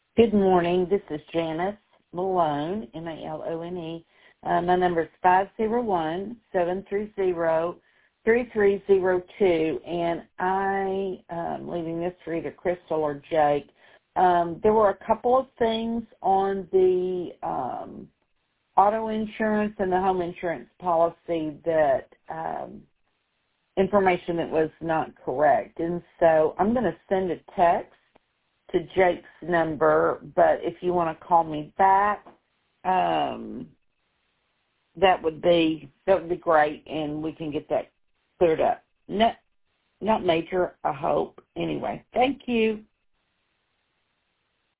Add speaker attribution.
Speaker 1: Good morning. This is Janice Malone, Malone. My number is 501-730-3302, and I am leaving this for either Crystal or Jake. There were a couple of things on the auto insurance and the home insurance policy that information that was not correct. And so I'm going to send a text to Jake's number, but if you want to call me back, that would be great, and we can get that cleared up. Not major, I hope. Anyway, thank you.